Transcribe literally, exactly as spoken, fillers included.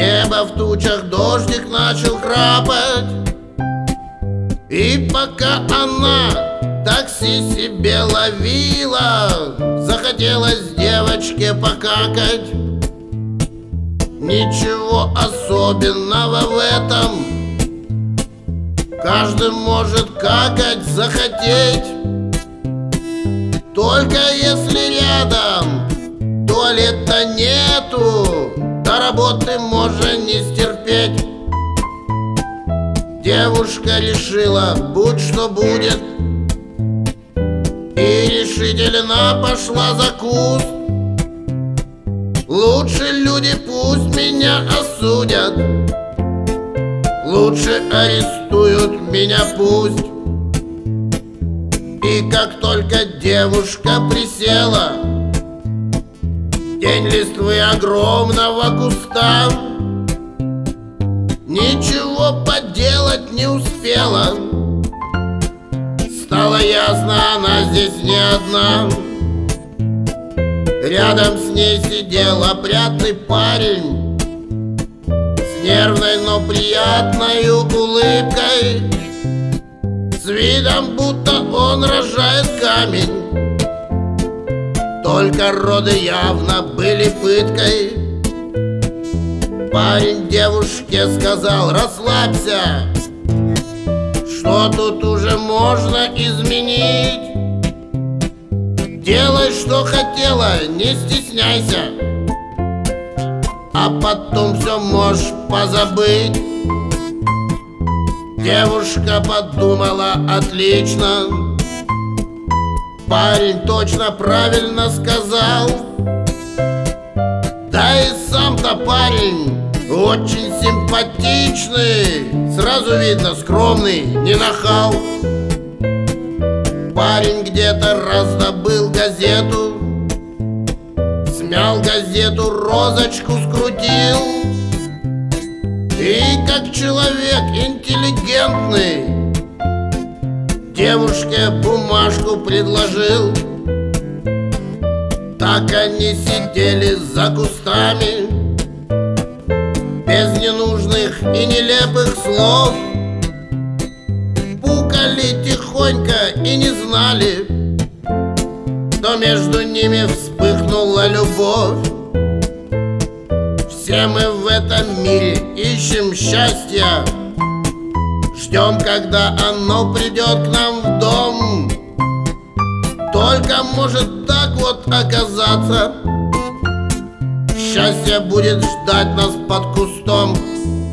небо в тучах, дождик начал храпать. И пока она такси себе ловила, захотелось девочке покакать. Ничего особенного в этом, каждый может какать захотеть. Только если рядом туалета нету, до работы можно не стерпеть. Девушка решила, будь что будет, и решительно пошла за куст. Лучше люди пусть меня осудят, лучше арестуют меня пусть. И как только девушка присела, тень листвы огромного куста, ничего поделать не успела. Стало ясно, она здесь не одна. Рядом с ней сидел опрятный парень с нервной, но приятной улыбкой, с видом, будто он рожает камень. Только роды явно были пыткой. Парень девушке сказал: расслабься, что тут уже можно изменить. Делай, что хотела, не стесняйся, а потом все можешь позабыть. Девушка подумала: отлично, парень точно правильно сказал. Да и сам-то парень очень симпатичный, сразу видно, скромный, не нахал. Парень где-то раздобыл газету, смял газету, розочку скрутил, и как человек интеллигентный девушке бумажку предложил. Так они сидели за кустами, без ненужных и нелепых слов, пукали тихонько и не знали, что между ними вспыхнула любовь. Все мы в этом мире ищем счастья, ждем, когда оно придет к нам в дом. Только может так вот оказаться, счастье будет ждать нас под кустом.